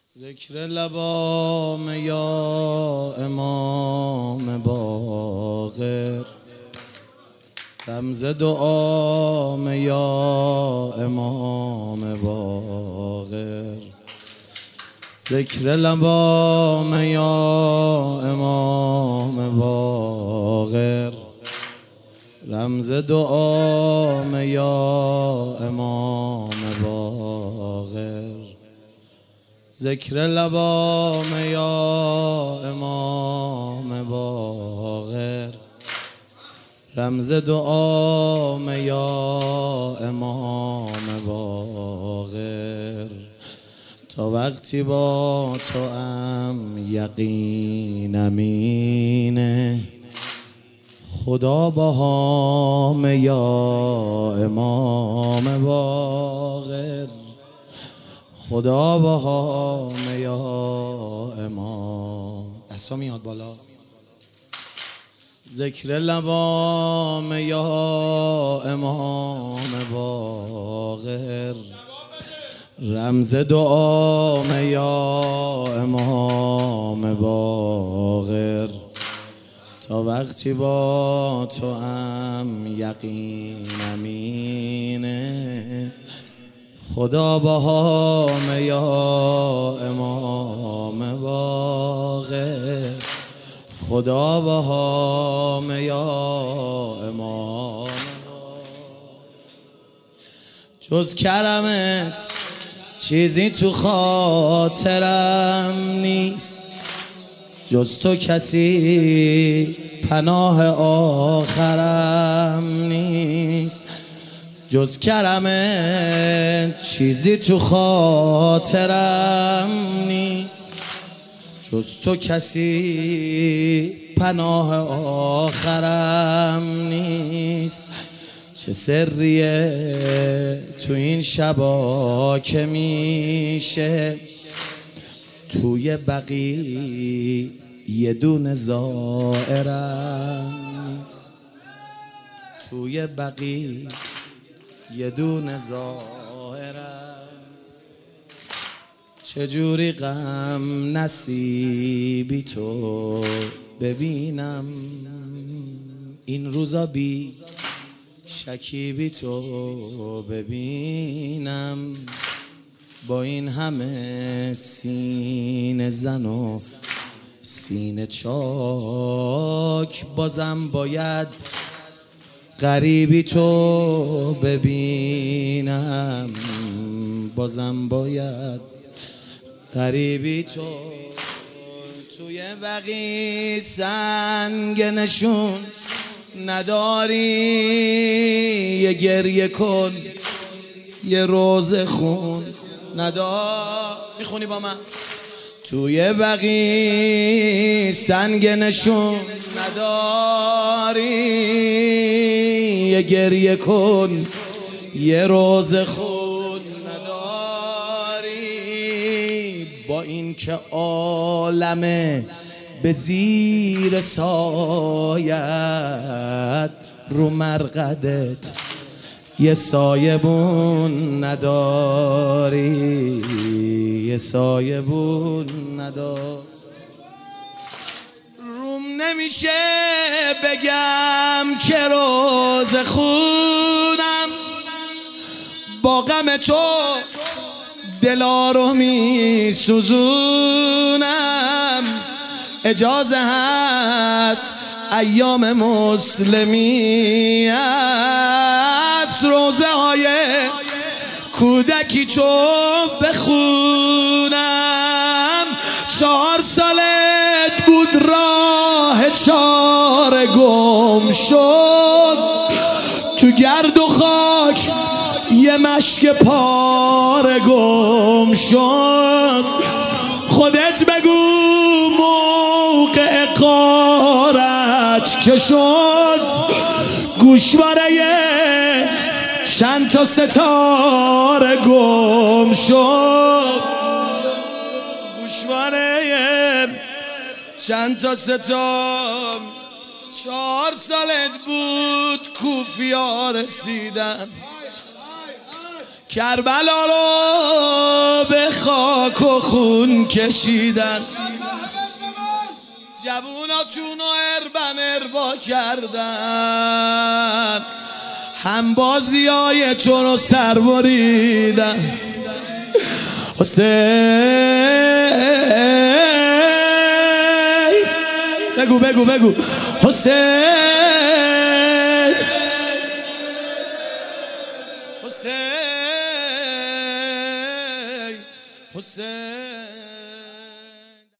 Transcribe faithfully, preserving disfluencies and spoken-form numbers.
ذکر لبام یا امام باقر، رمز دعام یا امام باقر. ذکر لبام یا امام باقر، رمز دعام یا امام باقر. ذکر لبام یا امام باقر، رمز دعام یا امام باقر. تا وقتی با تو ام یقینم اینه، خدا باهام یا امام باقر. خدا باهام یا امام. دستا میاد بالا. ذکر لبام یا امام باقر، رمز دعام یا امام باقر. تا وقتی با تو ام یقینم اینه، خدا باهام یا امام باقر. خدا باهام یا امام. جز کرمت چیزی تو خاطرم نیست، جز تو کسی پناه آخرم نیست. جز کرمت چیزی تو خاطرم نیست، جز تو کسی پناه آخرم نیست. چه سریه تو این شبا که میشه، توی بقی یه دونه زائرم نیست. توی بقی یه دونه زائرم. چجوری غم نصیبی تو ببینم، این روزا بی شکیبی تو ببینم. با این همه سینه زن و سینه چاک، بازم باید غریبی تو ببینم. بازم باید غریبی تو. توی بقی سنگ نشون نداری، یه گریه کن یه روز خون ندار. میخونی با من؟ توی بقی سنگ نشون نداری، یه گریه کن یه روز خون نداری. با این که عالمه به زیر سایت، رو مرقدت یه سایبون نداری. یه سایبون نداری. روم نمیشه بگم که روز خونم، با غم تو دلا رو می سوزونم. اجازه هست ایام مسلمی است، روزه های کودکی تو بخونم. چهار سالت بود راه چاره گم شد، تو گرد و خاک یه مشک پاره گم شد. خودت بگو موقع غارت که شد، گوشواره چند تا ستاره گم شد. گوشواره چند تا ستاره. چهار سالت بود کوفیا رسیدن، کربلا رو به خاک و خون کشیدن، جووناتون رو اربن اربا کردن، هم بازی های تو رو سر بریدن. حسین بگو بگو بگو حسین حسین حسین